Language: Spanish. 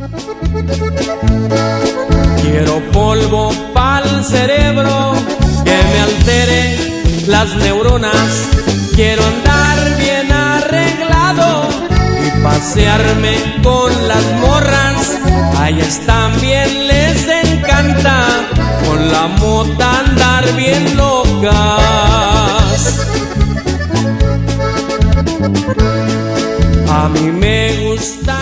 Quiero polvo pa'l cerebro que me altere las neuronas. Quiero andar bien arreglado y pasearme con las morras. A ellas también les encanta con la mota andar bien locas. A mí me gusta